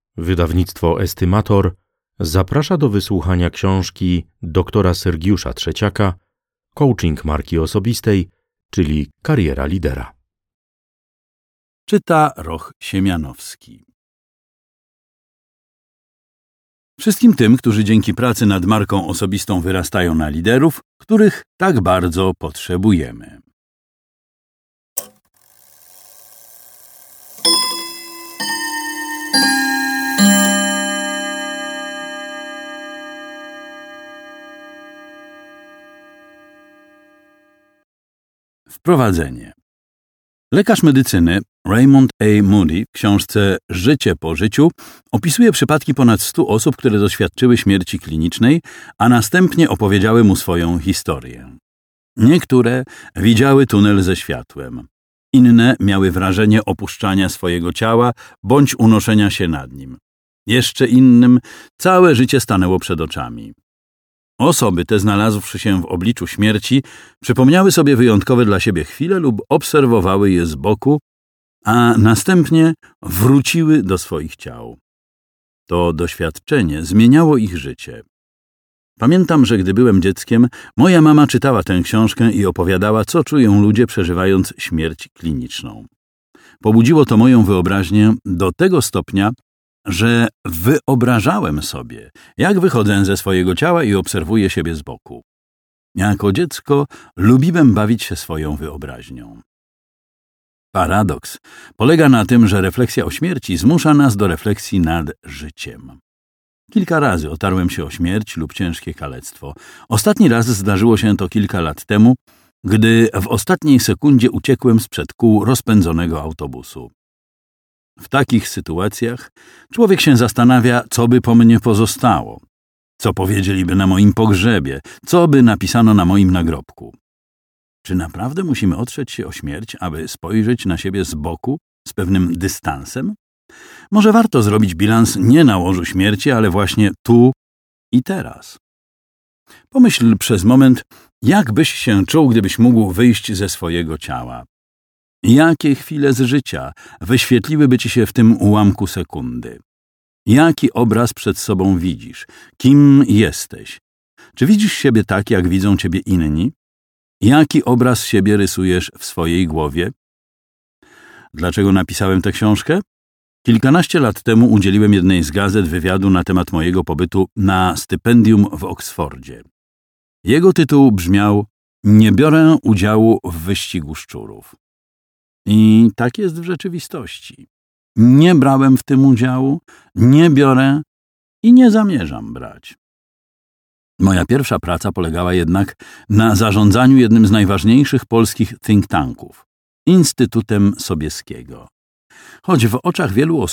Wydawnictwo Estymator zaprasza do wysłuchania książki doktora Sergiusza Trzeciaka Coaching marki osobistej, czyli kariera lidera. Czyta Roch Siemianowski. Wszystkim tym, którzy dzięki pracy nad marką osobistą wyrastają na liderów, których tak bardzo potrzebujemy. Wprowadzenie. Lekarz medycyny Raymond A. Moody w książce Życie po życiu opisuje przypadki ponad 100 osób, które doświadczyły śmierci klinicznej, a następnie opowiedziały mu swoją historię. Niektóre widziały tunel ze światłem. Inne miały wrażenie opuszczania swojego ciała bądź unoszenia się nad nim. Jeszcze innym całe życie stanęło przed oczami. Osoby te, znalazłszy się w obliczu śmierci, przypomniały sobie wyjątkowe dla siebie chwile lub obserwowały je z boku, a następnie wróciły do swoich ciał. To doświadczenie zmieniało ich życie. Pamiętam, że gdy byłem dzieckiem, moja mama czytała tę książkę i opowiadała, co czują ludzie przeżywając śmierć kliniczną. Pobudziło to moją wyobraźnię do tego stopnia, że wyobrażałem sobie, jak wychodzę ze swojego ciała i obserwuję siebie z boku. Jako dziecko lubiłem bawić się swoją wyobraźnią. Paradoks polega na tym, że refleksja o śmierci zmusza nas do refleksji nad życiem. Kilka razy otarłem się o śmierć lub ciężkie kalectwo. Ostatni raz zdarzyło się to kilka lat temu, gdy w ostatniej sekundzie uciekłem sprzed kół rozpędzonego autobusu. W takich sytuacjach człowiek się zastanawia, co by po mnie pozostało, co powiedzieliby na moim pogrzebie, co by napisano na moim nagrobku. Czy naprawdę musimy otrzeć się o śmierć, aby spojrzeć na siebie z boku, z pewnym dystansem? Może warto zrobić bilans nie na łożu śmierci, ale właśnie tu i teraz. Pomyśl przez moment, jak byś się czuł, gdybyś mógł wyjść ze swojego ciała. Jakie chwile z życia wyświetliłyby ci się w tym ułamku sekundy? Jaki obraz przed sobą widzisz? Kim jesteś? Czy widzisz siebie tak, jak widzą ciebie inni? Jaki obraz siebie rysujesz w swojej głowie? Dlaczego napisałem tę książkę? Kilkanaście lat temu udzieliłem jednej z gazet wywiadu na temat mojego pobytu na stypendium w Oksfordzie. Jego tytuł brzmiał „Nie biorę udziału w wyścigu szczurów”. I tak jest w rzeczywistości. Nie brałem w tym udziału, nie biorę i nie zamierzam brać. Moja pierwsza praca polegała jednak na zarządzaniu jednym z najważniejszych polskich think tanków – Instytutem Sobieskiego. Choć w oczach wielu osób